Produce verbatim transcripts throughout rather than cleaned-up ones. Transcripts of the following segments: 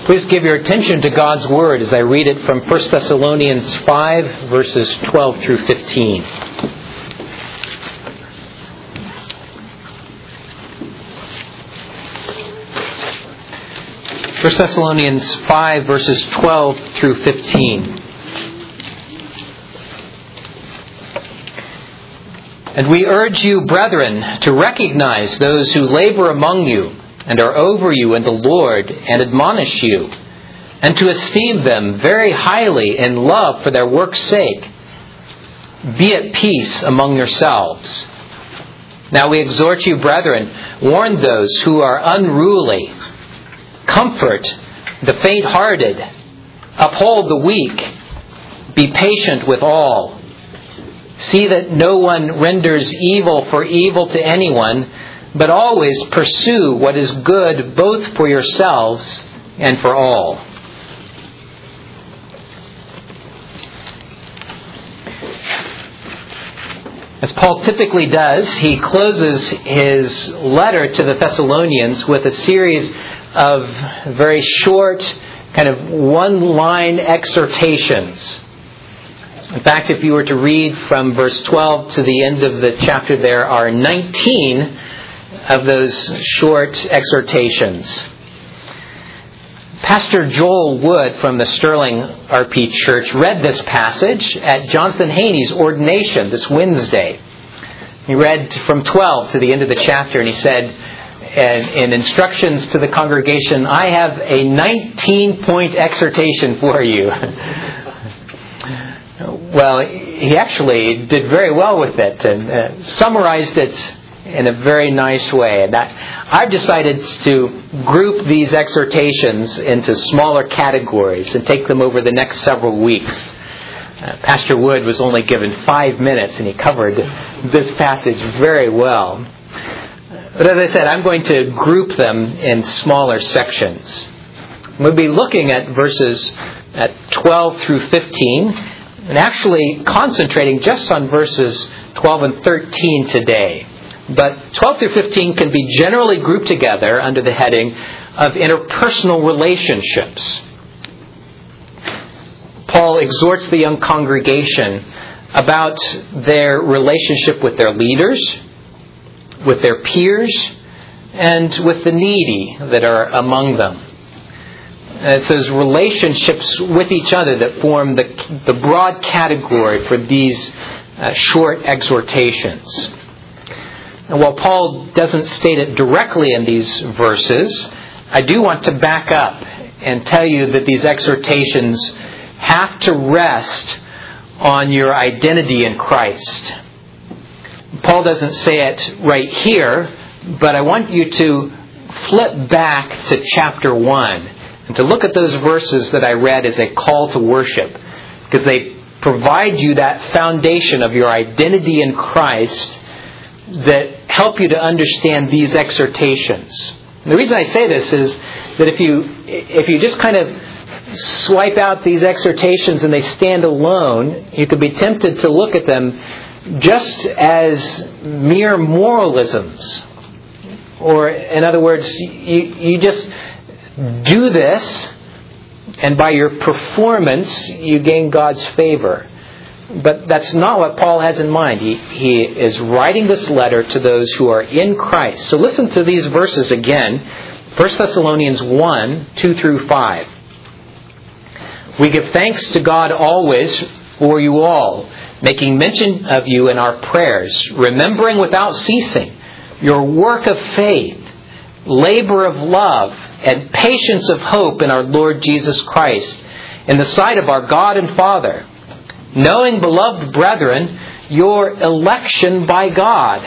Please give your attention to God's Word as I read it from First Thessalonians five, verses twelve through fifteen. First Thessalonians five, verses twelve through fifteen. And we urge you, brethren, to recognize those who labor among you and are over you in the Lord and admonish you, and to esteem them very highly in love for their work's sake. Be at peace among yourselves. Now we exhort you, brethren, warn those who are unruly, comfort the faint-hearted, uphold the weak, be patient with all. See that no one renders evil for evil to anyone, but always pursue what is good both for yourselves and for all. As Paul typically does, he closes his letter to the Thessalonians with a series of very short, kind of one-line exhortations. In fact, if you were to read from verse twelve to the end of the chapter, there are nineteen of those short exhortations. Pastor Joel Wood from the Sterling R P Church read this passage at Jonathan Haney's ordination this Wednesday. He read from twelve to the end of the chapter, and he said, in instructions to the congregation, I have a nineteen-point exhortation for you. Well, he actually did very well with it and uh, summarized it in a very nice way. And that, I've decided to group these exhortations into smaller categories and take them over the next several weeks. Uh, Pastor Wood was only given five minutes and he covered this passage very well. But as I said, I'm going to group them in smaller sections. We'll be looking at verses at twelve through fifteen, and actually concentrating just on verses twelve and thirteen today. But twelve through fifteen can be generally grouped together under the heading of interpersonal relationships. Paul exhorts the young congregation about their relationship with their leaders, with their peers, and with the needy that are among them. It's those relationships with each other that form the, the broad category for these uh, short exhortations. And while Paul doesn't state it directly in these verses, I do want to back up and tell you that these exhortations have to rest on your identity in Christ. Paul doesn't say it right here, but I want you to flip back to chapter one and to look at those verses that I read as a call to worship, because they provide you that foundation of your identity in Christ that help you to understand these exhortations. And the reason I say this is that if you if you just kind of swipe out these exhortations and they stand alone, you could be tempted to look at them just as mere moralisms. Or, in other words, you, you just do this, and by your performance, you gain God's favor. But that's not what Paul has in mind. He, he is writing this letter to those who are in Christ. So listen to these verses again. First Thessalonians one, two through five. We give thanks to God always for you all, making mention of you in our prayers, remembering without ceasing your work of faith, labor of love, and patience of hope in our Lord Jesus Christ, in the sight of our God and Father, knowing, beloved brethren, your election by God.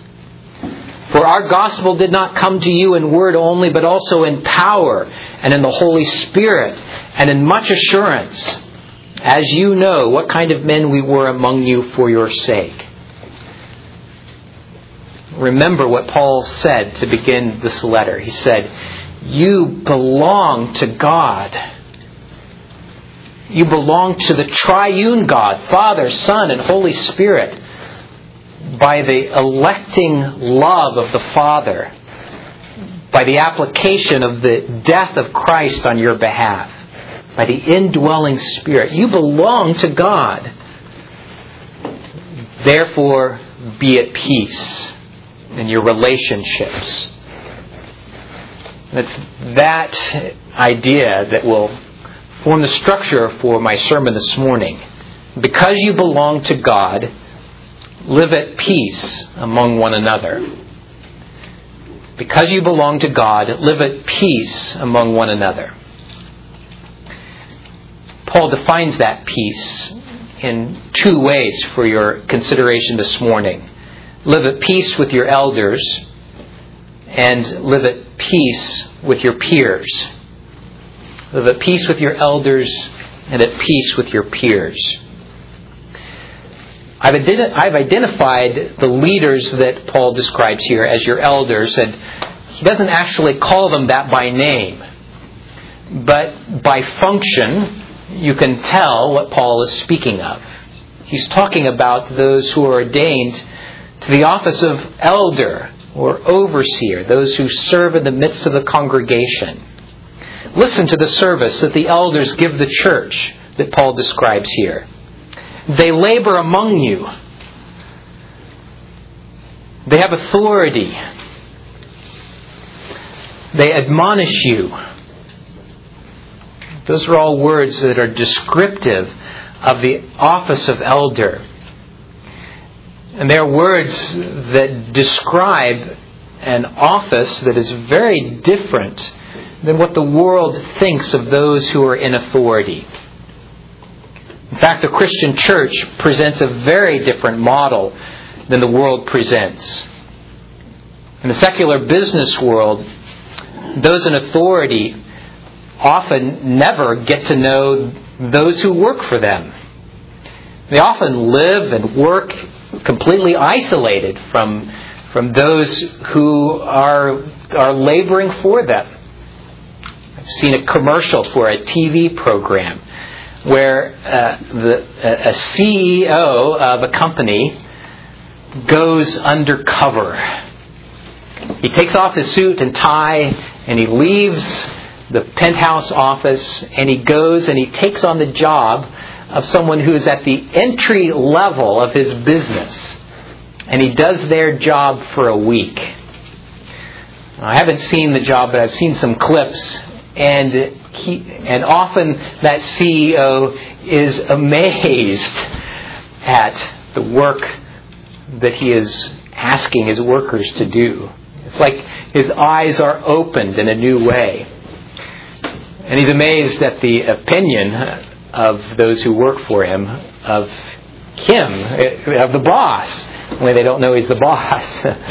For our gospel did not come to you in word only, but also in power and in the Holy Spirit and in much assurance, as you know what kind of men we were among you for your sake. Remember what Paul said to begin this letter. He said, you belong to God. You belong to the triune God, Father, Son, and Holy Spirit, by the electing love of the Father, by the application of the death of Christ on your behalf, by the indwelling Spirit. You belong to God. Therefore, be at peace in your relationships. It's that idea that will form the structure for my sermon this morning. Because you belong to God, live at peace among one another. Because you belong to God, live at peace among one another. Paul defines that peace in two ways for your consideration this morning. Live at peace with your elders and live at peace with your peers. Live at peace with your elders and at peace with your peers. I've, identi- I've identified the leaders that Paul describes here as your elders, and he doesn't actually call them that by name. But by function, you can tell what Paul is speaking of. He's talking about those who are ordained to the office of elder or overseer, those who serve in the midst of the congregation. Listen to the service that the elders give the church that Paul describes here. They labor among you. They have authority. They admonish you. Those are all words that are descriptive of the office of elder. And they're words that describe an office that is very different than what the world thinks of those who are in authority. In fact, the Christian church presents a very different model than the world presents. In the secular business world, those in authority often never get to know those who work for them. They often live and work completely isolated from, from those who are, are laboring for them. I've seen a commercial for a T V program where uh, the, a C E O of a company goes undercover. He takes off his suit and tie and he leaves the penthouse office and he goes and he takes on the job of someone who is at the entry level of his business. And he does their job for a week. I haven't seen the job, but I've seen some clips. And he, and often that C E O is amazed at the work that he is asking his workers to do. It's like his eyes are opened in a new way. And he's amazed at the opinion of those who work for him, of him, of the boss, when they don't know he's the boss.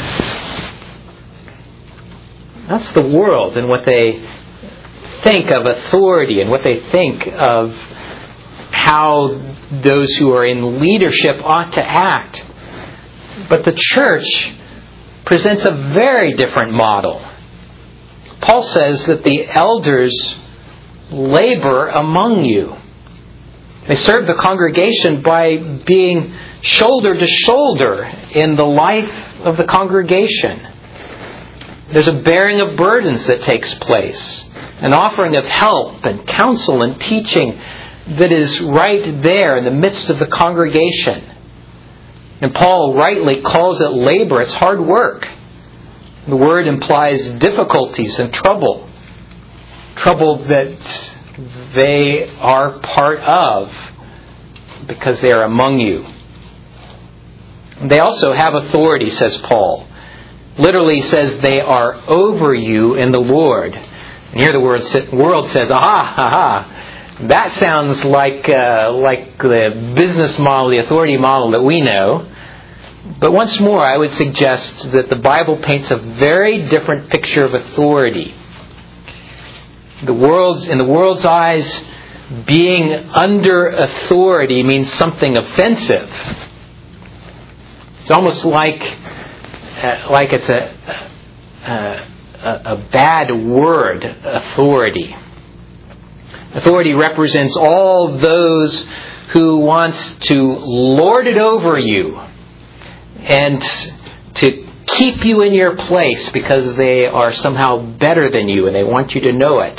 That's the world and what they think of authority and what they think of how those who are in leadership ought to act. But the church presents a very different model. Paul says that the elders labor among you. They serve the congregation by being shoulder to shoulder in the life of the congregation. There's a bearing of burdens that takes place, an offering of help and counsel and teaching that is right there in the midst of the congregation. And Paul rightly calls it labor. It's hard work. The word implies difficulties and trouble. Trouble that they are part of because they are among you. They also have authority, says Paul. Literally says they are over you in the Lord. And here the word world says, aha, aha. That sounds like uh, like the business model, the authority model that we know. But once more, I would suggest that the Bible paints a very different picture of authority. The world's, in the world's eyes, being under authority means something offensive. It's almost like uh, like it's a, a a bad word, authority. Authority represents all those who want to lord it over you and to keep you in your place because they are somehow better than you and they want you to know it.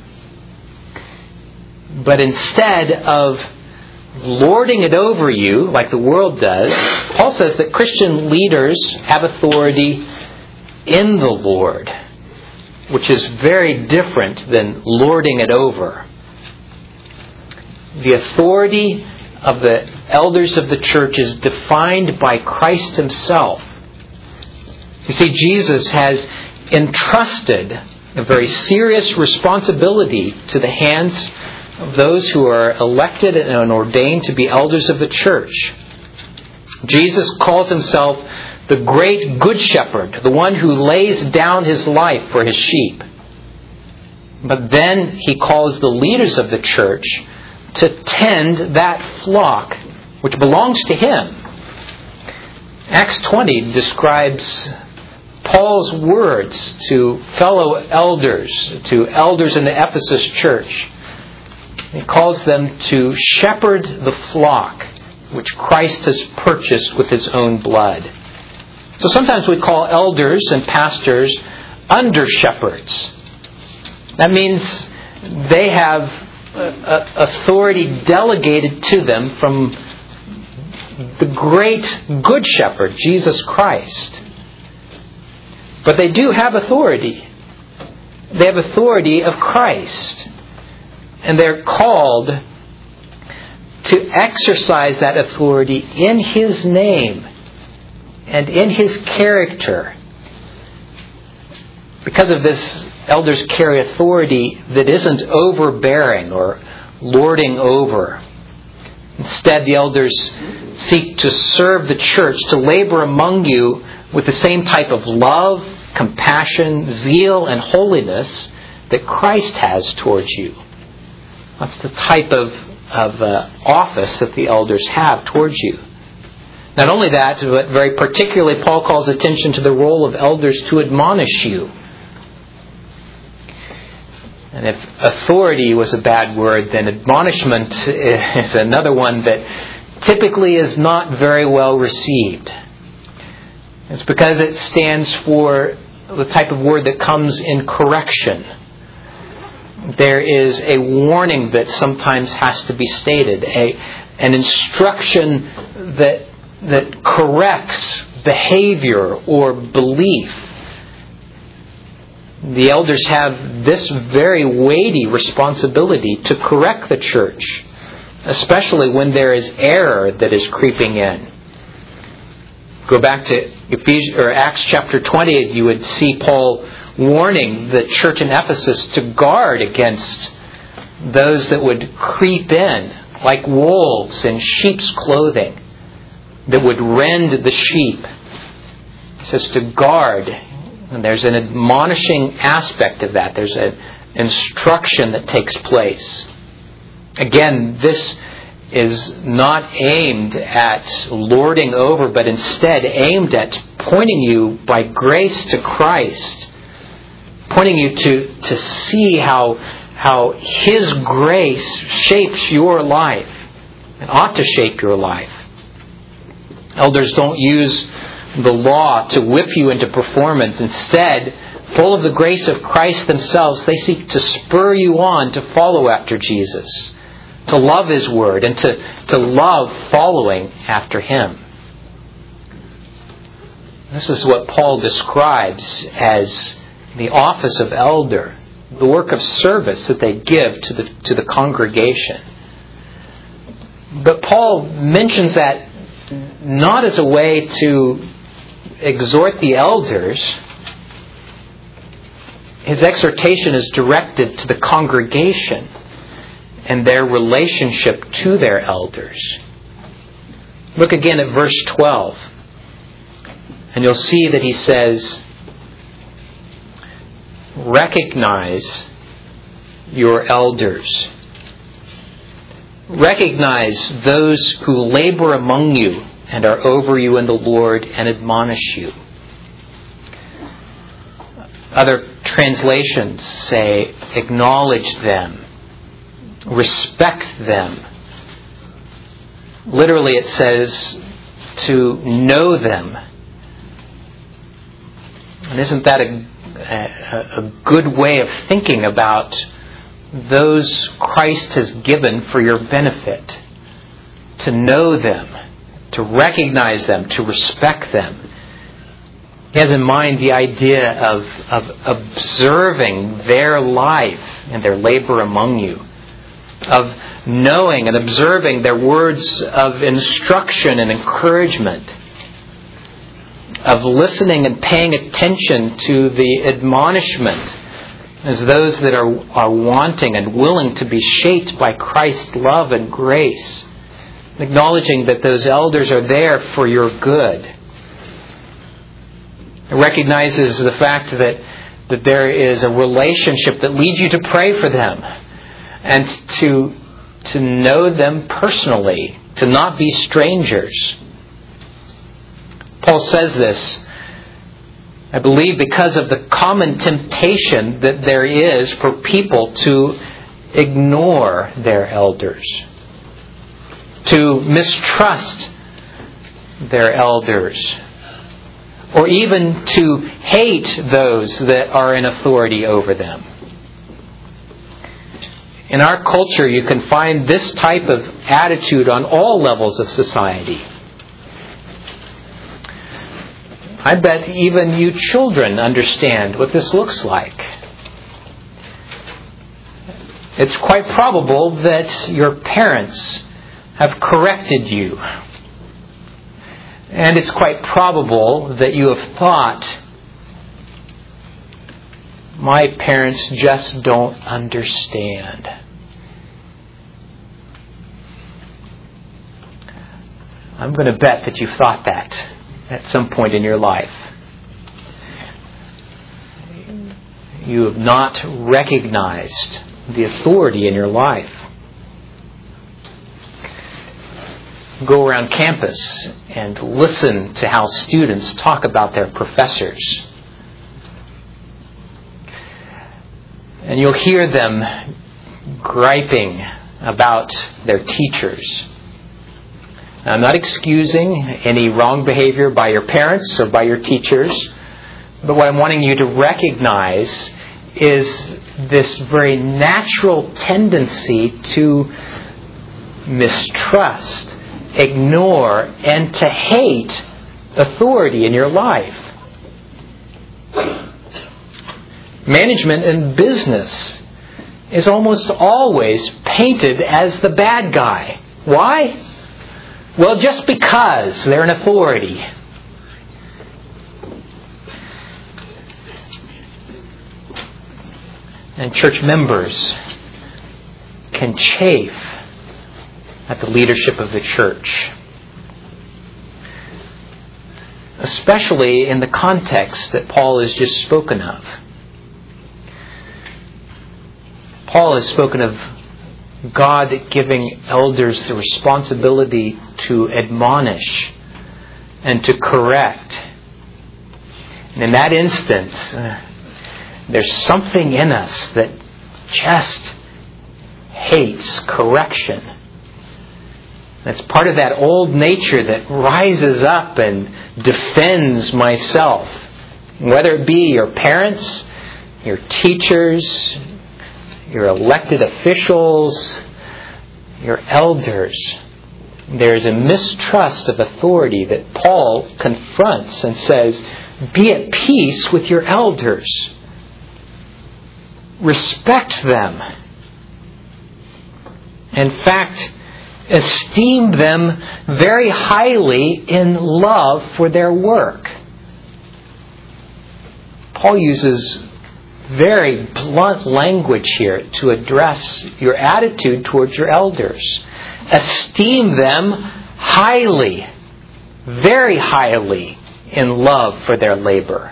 But instead of lording it over you like the world does, Paul says that Christian leaders have authority in the Lord, which is very different than lording it over. The authority of the elders of the church is defined by Christ Himself. You see, Jesus has entrusted a very serious responsibility to the hands of those who are elected and ordained to be elders of the church. Jesus calls Himself the great good shepherd, the one who lays down His life for His sheep. But then He calls the leaders of the church to tend that flock which belongs to Him. Acts twenty describes Paul's words to fellow elders, to elders in the Ephesus church. He calls them to shepherd the flock which Christ has purchased with His own blood. So sometimes we call elders and pastors under shepherds. That means they have authority delegated to them from the great good shepherd, Jesus Christ. But they do have authority. They have authority of Christ. And they're called to exercise that authority in His name and in His character. Because of this, elders carry authority that isn't overbearing or lording over. Instead, the elders seek to serve the church, to labor among you with the same type of love, compassion, zeal, and holiness that Christ has towards you. That's the type of, of uh, office that the elders have towards you. Not only that, but very particularly, Paul calls attention to the role of elders to admonish you. And if authority was a bad word, then admonishment is another one that typically is not very well received. It's because it stands for the type of word that comes in correction. There is a warning that sometimes has to be stated, a, an instruction that, that corrects behavior or belief. The elders have this very weighty responsibility to correct the church, especially when there is error that is creeping in. Go back to Ephesians or Acts chapter twenty, you would see Paul warning the church in Ephesus to guard against those that would creep in like wolves in sheep's clothing, that would rend the sheep. He says to guard. And there's an admonishing aspect of that. There's an instruction that takes place. Again, this is not aimed at lording over, but instead aimed at pointing you by grace to Christ. Pointing you to, to see how, how His grace shapes your life and ought to shape your life. Elders don't use the law to whip you into performance. Instead, full of the grace of Christ themselves, they seek to spur you on to follow after Jesus, to love His Word, and to, to love following after Him. This is what Paul describes as the office of elder, the work of service that they give to the, to the congregation. But Paul mentions that not as a way to exhort the elders. His exhortation is directed to the congregation and their relationship to their elders. Look again at verse twelve. And you'll see that he says, recognize your elders. Recognize those who labor among you and are over you in the Lord and admonish you. Other translations say, acknowledge them, respect them. Literally it says to know them, And isn't that a, a, a good way of thinking about those Christ has given for your benefit? To know them, to recognize them, to respect them. He has in mind the idea of, of observing their life and their labor among you, of knowing and observing their words of instruction and encouragement, of listening and paying attention to the admonishment as those that are, are wanting and willing to be shaped by Christ's love and grace, acknowledging that those elders are there for your good. It recognizes the fact that, that there is a relationship that leads you to pray for them and to, to know them personally, to not be strangers. Paul says this, I believe, because of the common temptation that there is for people to ignore their elders, to mistrust their elders, or even to hate those that are in authority over them. In our culture, you can find this type of attitude on all levels of society. I bet even you children understand what this looks like. It's quite probable that your parents have corrected you. And it's quite probable that you have thought, my parents just don't understand. I'm going to bet that you've thought that at some point in your life. You have not recognized the authority in your life. Go around campus and listen to how students talk about their professors. And you'll hear them griping about their teachers. I'm not excusing any wrong behavior by your parents or by your teachers, but what I'm wanting you to recognize is this very natural tendency to mistrust, ignore, and to hate authority in your life. Management in business is almost always painted as the bad guy. Why? Well, just because they're an authority. And church members can chafe at the leadership of the church, especially in the context that Paul has just spoken of. Paul has spoken of God giving elders the responsibility to admonish and to correct. And in that instance, uh, there's something in us that just hates correction. That's part of that old nature that rises up and defends myself. Whether it be your parents, your teachers, your elected officials, your elders. There's a mistrust of authority that Paul confronts and says, be at peace with your elders. Respect them. In fact, esteem them very highly in love for their work. Paul uses very blunt language here to address your attitude towards your elders. Esteem them highly, very highly in love for their labor.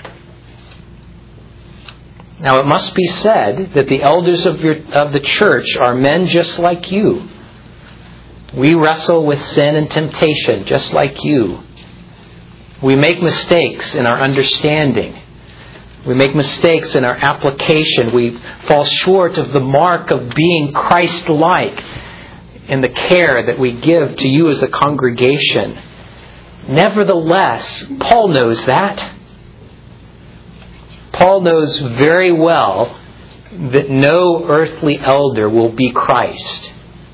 Now it must be said that the elders of, your, of the church are men just like you. We wrestle with sin and temptation just like you. We make mistakes in our understanding. We make mistakes in our application. We fall short of the mark of being Christ-like in the care that we give to you as a congregation. Nevertheless, Paul knows that. Paul knows very well that no earthly elder will be Christ.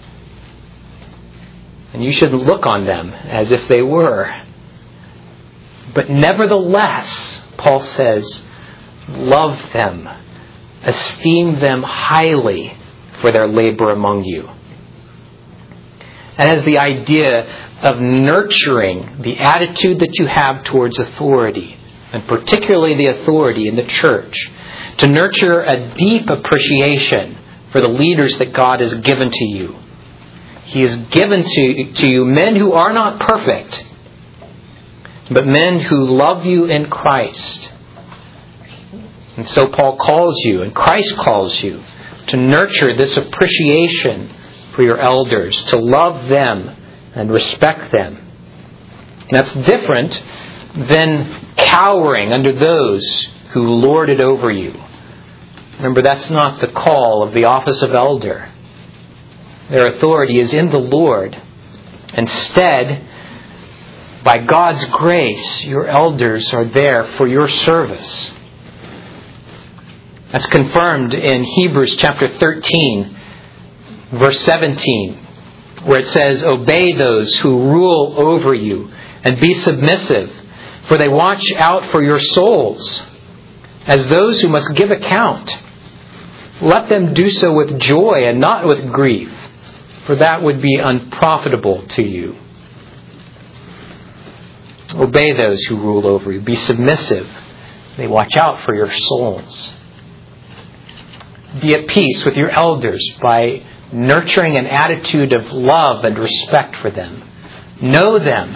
And you shouldn't look on them as if they were. But nevertheless, Paul says, love them, esteem them highly for their labor among you. And as the idea of nurturing the attitude that you have towards authority, and particularly the authority in the church, to nurture a deep appreciation for the leaders that God has given to you. He has given to, to you men who are not perfect, but men who love you in Christ. And so Paul calls you, and Christ calls you, to nurture this appreciation for your elders, to love them and respect them. And that's different than cowering under those who lord it over you. Remember, that's not the call of the office of elder. Their authority is in the Lord. Instead, by God's grace, your elders are there for your service. That's confirmed in Hebrews chapter thirteen, verse seventeen, where it says, obey those who rule over you and be submissive, for they watch out for your souls as those who must give account. Let them do so with joy and not with grief, for that would be unprofitable to you. Obey those who rule over you. Be submissive. They watch out for your souls. Be at peace with your elders by nurturing an attitude of love and respect for them. Know them.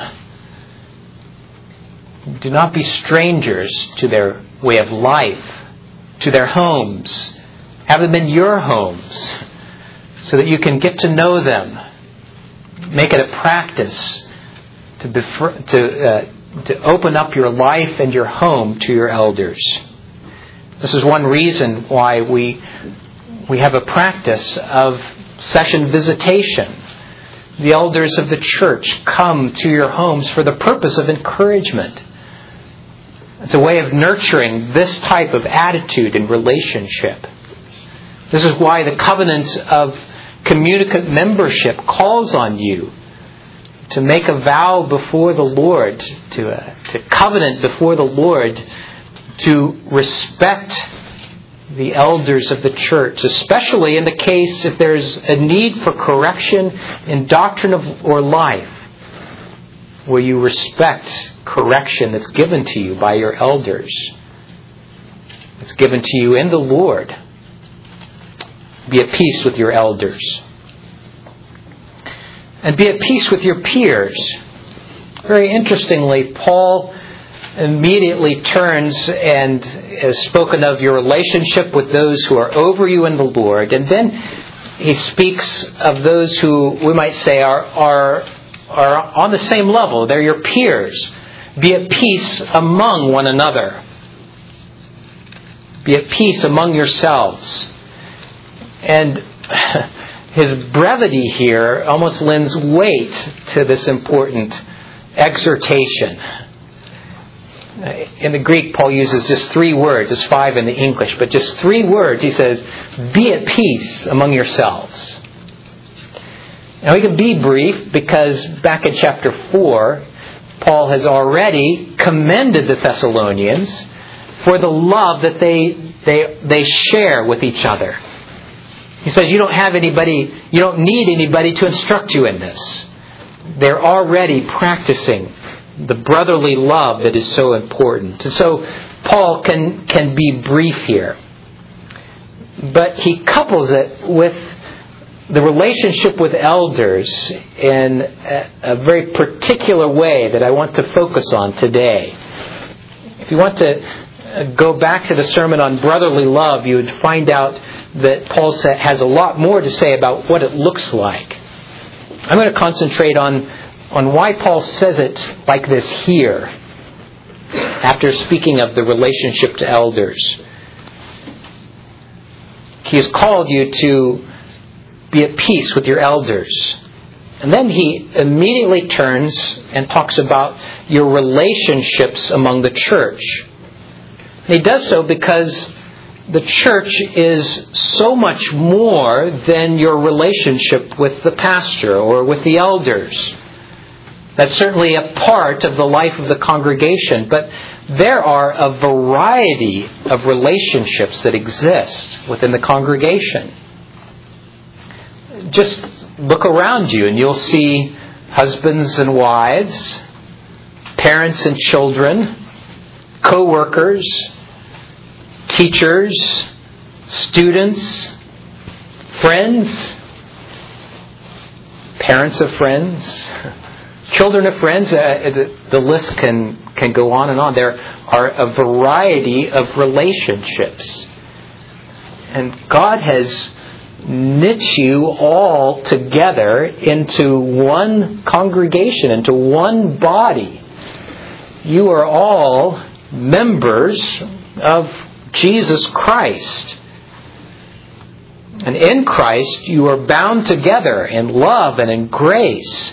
Do not be strangers to their way of life, to their homes. Have them in your homes so that you can get to know them. Make it a practice to befer, to uh, to open up your life and your home to your elders. This is one reason why we we have a practice of session visitation. The elders of the church come to your homes for the purpose of encouragement. It's a way of nurturing this type of attitude and relationship. This is why the covenant of communicant membership calls on you to make a vow before the Lord, to, uh, to covenant before the Lord, to respect the elders of the church, especially in the case if there's a need for correction in doctrine of, or life, where you respect correction that's given to you by your elders. It's given to you in the Lord. Be at peace with your elders. And be at peace with your peers. Very interestingly, Paul immediately turns and has spoken of your relationship with those who are over you in the Lord. And then he speaks of those who we might say are, are, are on the same level. They're your peers. Be at peace among one another. Be at peace among yourselves. And his brevity here almost lends weight to this important exhortation. In the Greek, Paul uses just three words. It's five in the English, but just three words. He says, be at peace among yourselves. Now we can be brief because back in chapter four, Paul has already commended the Thessalonians for the love that they they they share with each other. He says you don't have anybody, you don't need anybody to instruct you in this. They're already practicing the brotherly love that is so important. And so Paul can can be brief here. But he couples it with the relationship with elders in a, a very particular way that I want to focus on today. If you want to go back to the sermon on brotherly love, you would find out that Paul has a lot more to say about what it looks like. I'm going to concentrate on, on why Paul says it like this here, after speaking of the relationship to elders. He has called you to be at peace with your elders. And then he immediately turns and talks about your relationships among the church. And he does so because the church is so much more than your relationship with the pastor or with the elders. That's certainly a part of the life of the congregation, but there are a variety of relationships that exist within the congregation. Just look around you and you'll see husbands and wives, parents and children, co-workers, teachers, students, friends, parents of friends, children of friends. Uh, the, the list can, can go on and on. There are a variety of relationships. And God has knit you all together into one congregation, into one body. You are all members of Jesus Christ. And in Christ, you are bound together in love and in grace.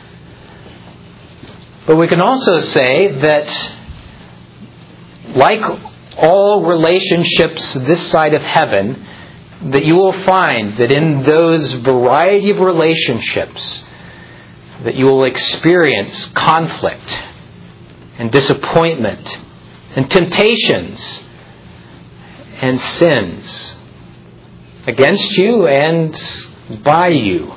But we can also say that, like all relationships this side of heaven, that you will find that in those variety of relationships, that you will experience conflict and disappointment and temptations and sins against you and by you.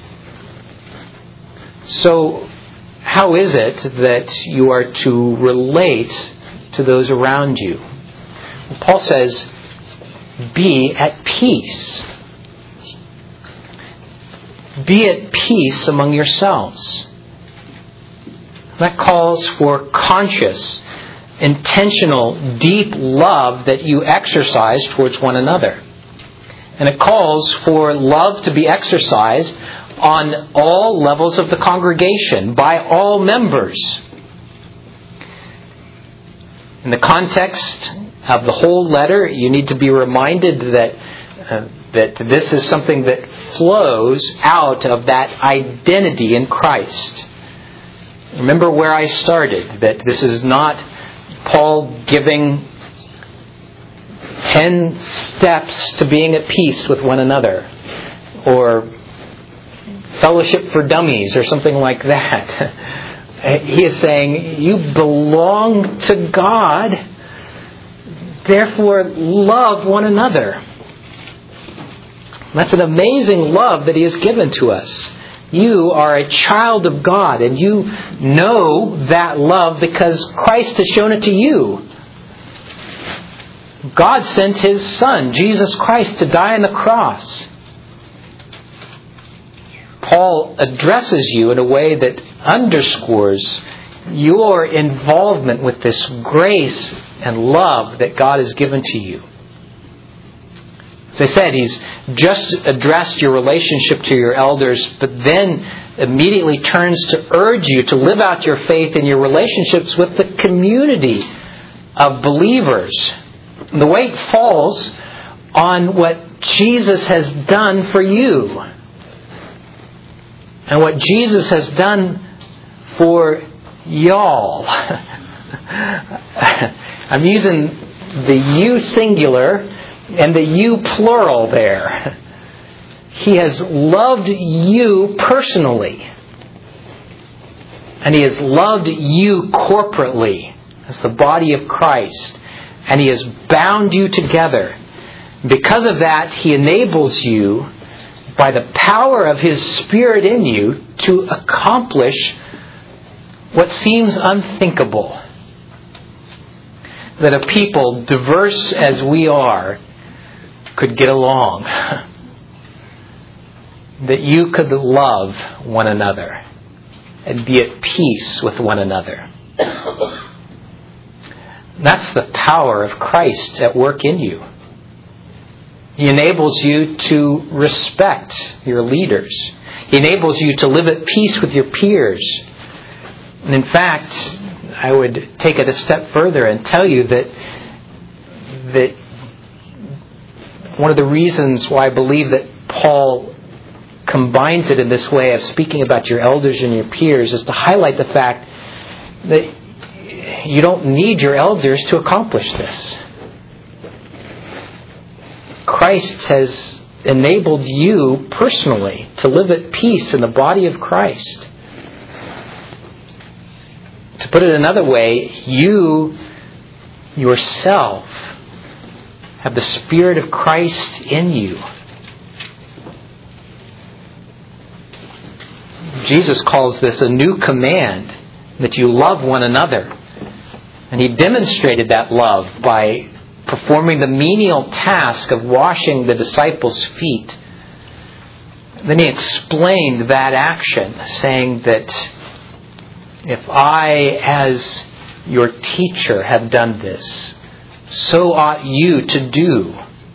So, how is it that you are to relate to those around you? Well, Paul says, be at peace. Be at peace among yourselves. That calls for conscious, intentional, deep love that you exercise towards one another. And it calls for love to be exercised on all levels of the congregation, by all members. In the context of the whole letter, you need to be reminded that uh, that this is something that flows out of that identity in Christ. Remember where I started, that this is not Paul giving ten steps to being at peace with one another, or fellowship for dummies, or something like that. He is saying, you belong to God, therefore love one another. That's an amazing love that He has given to us. You are a child of God, and you know that love because Christ has shown it to you. God sent His Son, Jesus Christ, to die on the cross. Paul addresses you in a way that underscores your involvement with this grace and love that God has given to you. As I said, he's just addressed your relationship to your elders, but then immediately turns to urge you to live out your faith in your relationships with the community of believers. And the weight falls on what Jesus has done for you. And what Jesus has done for y'all. I'm using the you singular and the you plural there. He has loved you personally. And He has loved you corporately as the body of Christ. And He has bound you together. Because of that, He enables you, by the power of His Spirit in you, to accomplish what seems unthinkable. That a people, diverse as we are, could get along. That you could love one another and be at peace with one another. That's the power of Christ at work in you. He enables you to respect your leaders. He enables you to live at peace with your peers. And in fact, I would take it a step further and tell you that that one of the reasons why I believe that Paul combines it in this way of speaking about your elders and your peers is to highlight the fact that you don't need your elders to accomplish this. Christ has enabled you personally to live at peace in the body of Christ. To put it another way, you yourself have the Spirit of Christ in you. Jesus calls this a new command, that you love one another. And He demonstrated that love by performing the menial task of washing the disciples' feet. Then He explained that action, saying that if I, as your teacher, have done this, so ought you to do.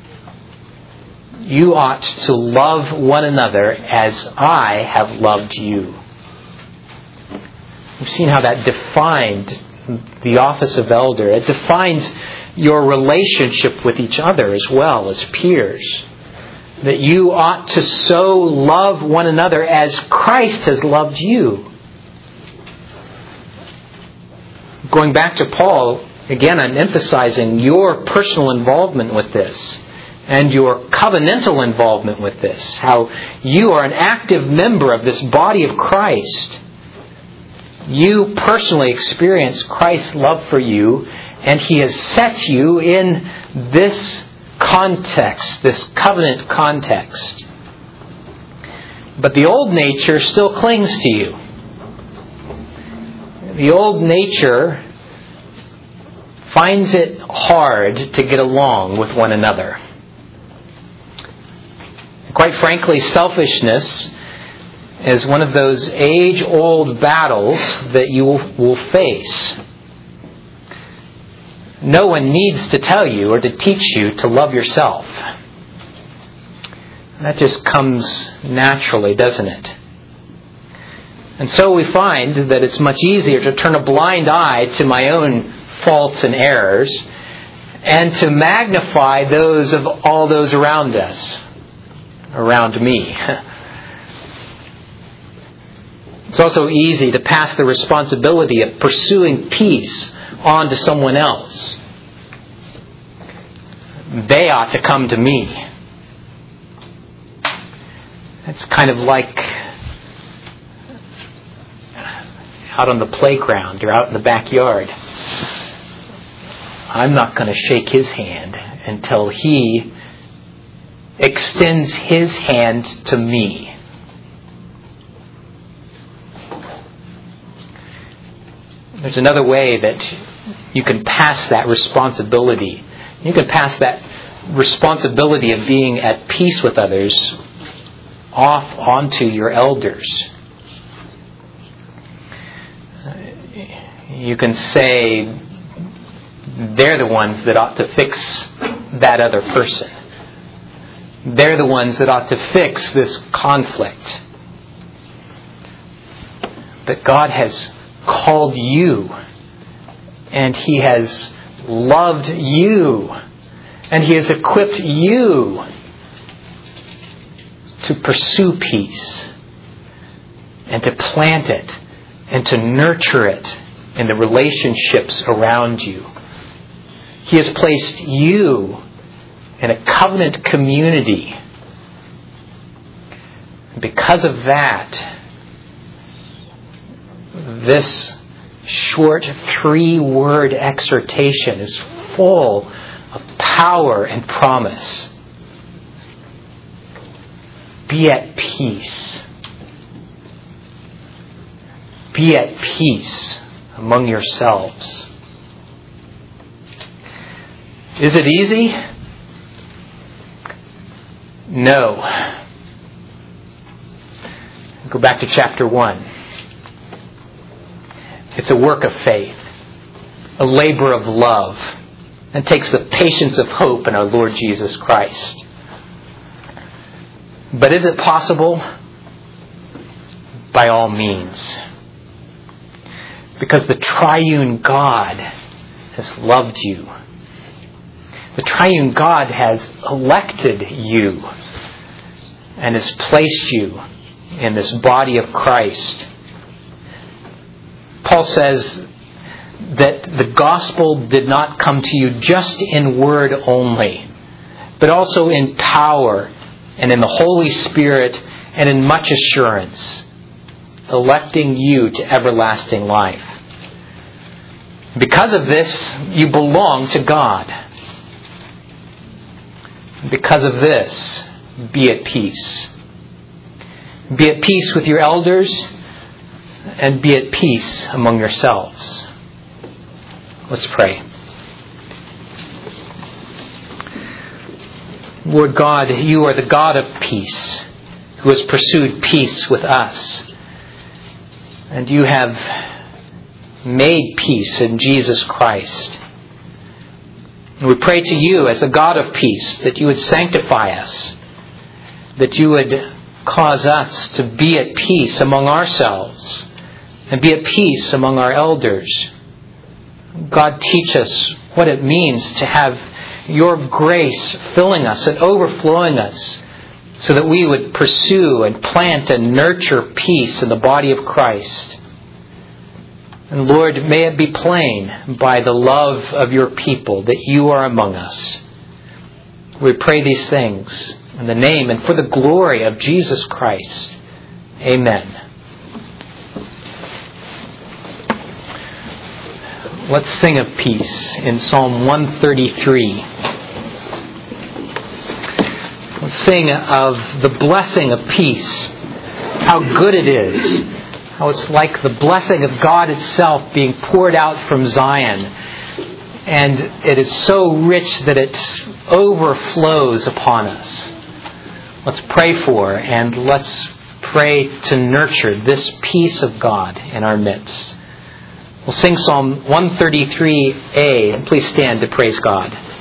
You ought to love one another as I have loved you. We've seen how that defined the office of elder. It defines your relationship with each other as well as peers. That you ought to so love one another as Christ has loved you. Going back to Paul, again, I'm emphasizing your personal involvement with this and your covenantal involvement with this. How you are an active member of this body of Christ. You personally experience Christ's love for you, and He has set you in this context, this covenant context. But the old nature still clings to you. The old nature finds it hard to get along with one another. Quite frankly, selfishness is one of those age-old battles that you will face. No one needs to tell you or to teach you to love yourself. That just comes naturally, doesn't it? And so we find that it's much easier to turn a blind eye to my own faults and errors and to magnify those of all those around us, around me. It's also easy to pass the responsibility of pursuing peace on to someone else. They ought to come to me. It's kind of like out on the playground or out in the backyard. I'm not going to shake his hand until he extends his hand to me. There's another way that you can pass that responsibility. You can pass that responsibility of being at peace with others off onto your elders. You can say they're the ones that ought to fix that other person. They're the ones that ought to fix this conflict. But God has called you, and He has loved you, and He has equipped you to pursue peace and to plant it and to nurture it in the relationships around you. He has placed you in a covenant community. And because of that, this short three-word exhortation is full of power and promise. Be at peace. Be at peace among yourselves. Is it easy? No. Go back to chapter one. It's a work of faith, a labor of love, and takes the patience of hope in our Lord Jesus Christ. But is it possible? By all means. Because the triune God has loved you. The triune God has elected you and has placed you in this body of Christ. Paul says that the gospel did not come to you just in word only, but also in power and in the Holy Spirit and in much assurance, electing you to everlasting life. Because of this, you belong to God. Because of this, be at peace. Be at peace with your elders, and be at peace among yourselves. Let's pray. Lord God, you are the God of peace, who has pursued peace with us. And you have made peace in Jesus Christ. And we pray to you as a God of peace that you would sanctify us, that you would cause us to be at peace among ourselves and be at peace among our elders. God, teach us what it means to have your grace filling us and overflowing us so that we would pursue and plant and nurture peace in the body of Christ. And Lord, may it be plain by the love of your people that you are among us. We pray these things in the name and for the glory of Jesus Christ. Amen. Let's sing of peace in Psalm one thirty-three. Let's sing of the blessing of peace. How good it is. How it's like the blessing of God itself being poured out from Zion. And it is so rich that it overflows upon us. Let's pray for and let's pray to nurture this peace of God in our midst. We'll sing Psalm one thirty-three A. Please stand to praise God.